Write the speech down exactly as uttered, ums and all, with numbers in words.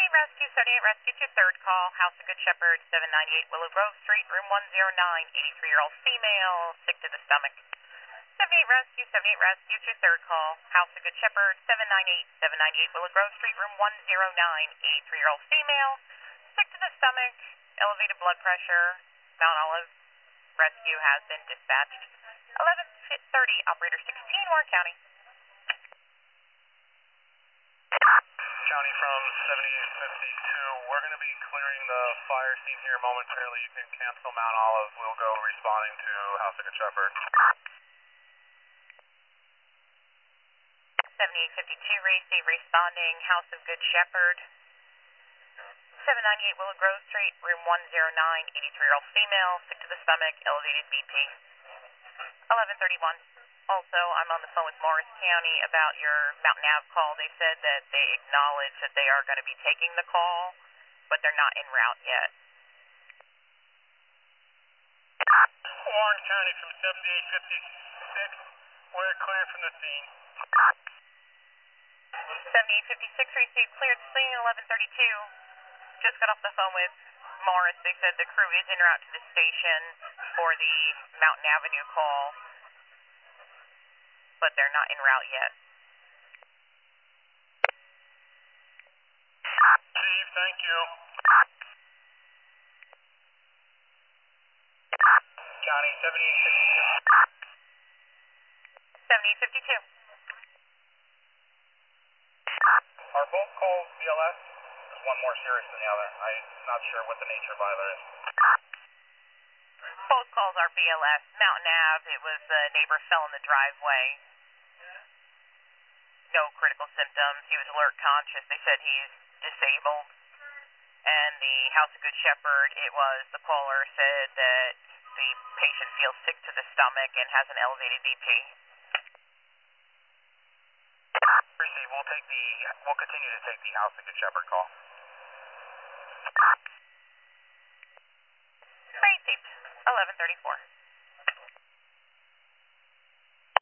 Rescue, seventy-eight Rescue to third call, House of Good Shepherd, seven ninety-eight Willow Grove Street, room one oh nine, eighty-three-year-old female, sick to the stomach. seventy-eight Rescue, seventy-eight Rescue to third call, House of Good Shepherd, seven ninety-eight, seven ninety-eight Willow Grove Street, room one oh nine, eighty-three-year-old female, sick to the stomach, elevated blood pressure, Mount Olive Rescue has been dispatched. eleven thirty, operator sixteen, Warren County. County from seventy-eight fifty-two, we're going to be clearing the fire scene here momentarily. You can cancel Mount Olive. We'll go responding to House of Good Shepherd. seventy-eight fifty-two, Racy, responding, House of Good Shepherd, seven ninety-eight Willow Grove Street, room one oh nine, eighty-three-year-old female, sick to the stomach, elevated B P. eleven thirty-one. Also, I'm on the phone with Morris County about your Mountain Ave call. They said that they acknowledge that they are going to be taking the call, but they're not en route yet. Warren County from seventy-eight fifty-six, we're cleared from the scene. seventy-eight fifty-six, received cleared scene, eleven thirty-two. Just got off the phone with Morris. They said the crew is en route to the station for the Mountain Avenue call, but they're not en route yet. Chief, thank you. County seventy-eight fifty-two. seventy-eight fifty-two. Are both calls B L S? Is one more serious than the other? I'm not sure what the nature of either is. Both calls are B L S. Mountain Ave, it was a neighbor fell in the driveway. No critical symptoms. He was alert conscious. They said he's disabled. And the House of Good Shepherd, it was the caller said that the patient feels sick to the stomach and has an elevated B P. Receive, we'll take the, we'll continue to take the House of Good Shepherd call. Received. eleven thirty-four.